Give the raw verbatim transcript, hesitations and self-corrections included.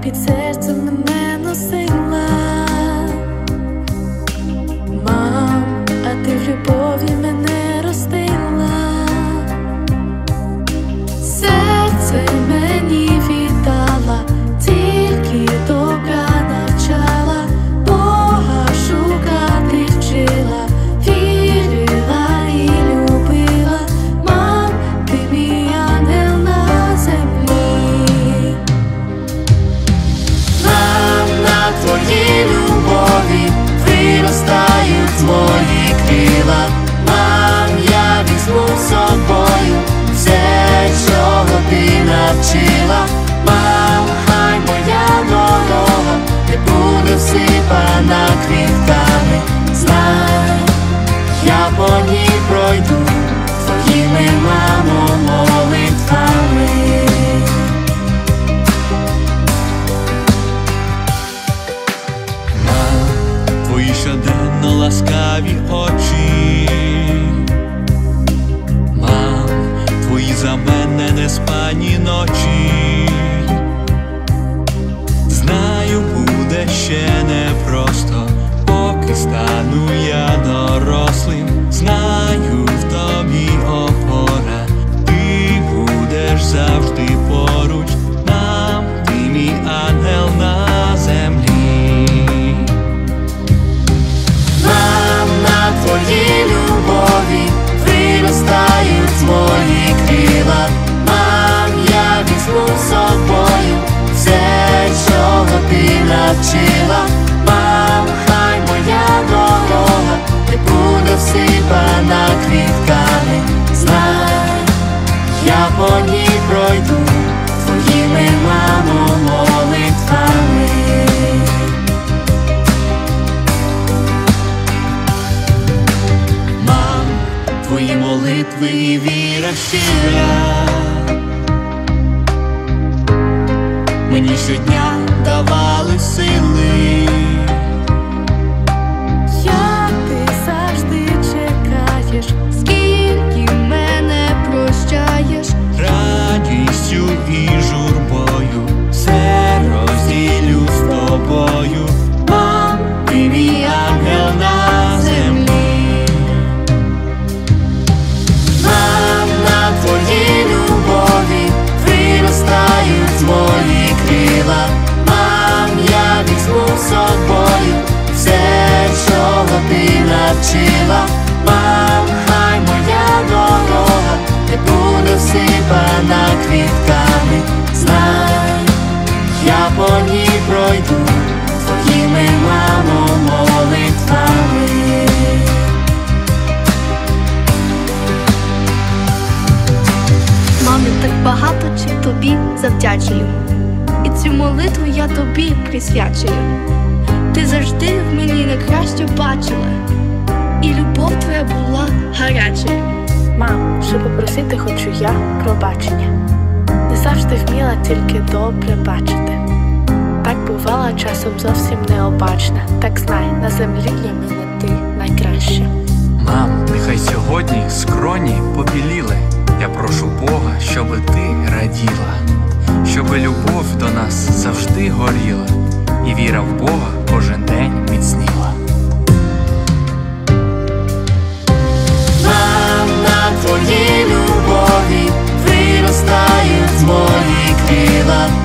під серцем мене носила. Мам, а ти в любові мене ростила. Серце мені віддала, тільки добра навчала, Бога шукати вчила, вірила і любила. Мам, ти мій ангел на землі. Мам, на твоїй любові виростають мої крила. Мам, я візьму з собою все, чого ти навчила. Мам, хай моя дорога не буде всипана квітками. Знай, я по ній пройду твоїми, мамо, молитвами. Мам, твої щоденно ласкаві очі. Мам, твої за мене неспані ночі. Знаю, буде ще непросто, поки стану я дорослим. Знаю, в тобі опора, ти будеш завжди поруч. Мам, ти мій ангел на землі. Мам, на твоїй любові виростають мої крила. Мам, я візьму з собою все, чого ти навчила. Мам, хай моя дорога не буде всипана квітками. Знай, я по ній пройду твоїми, мамо, молитвами. Мам, твої молитви і віра щира мені щодня давали сили. Як ти завжди чекаєш, скільки мене прощаєш. Радістю і журбою все розділю з тобою. Мам, ти мій ангел на землі. Мам, на твоїй любові виростають мої крила. Мам, я візьму з собою все, чого ти навчила. Мам, хай моя дорога не буде всипана квітками. Знай, я по ній пройду твоїми, мамо, молитвами. Мамі, так багато чим тобі завдячую, і цю молитву я тобі присвячую. Ти завжди в мені найкраще бачила, і любов твоя була гарячою. Мам, щоб попросити хочу я пробачення. Не завжди вміла тільки добре бачити. Так бувала часом зовсім необачна. Так знай, на землі для мене ти найкраща. Мам, нехай сьогодні скроні побіліли. Я прошу Бога, щоби ти раділа, щоби любов до нас завжди горіла, і віра в Бога кожен день міцніла. Мам, на твоїй любові виростають мої крила.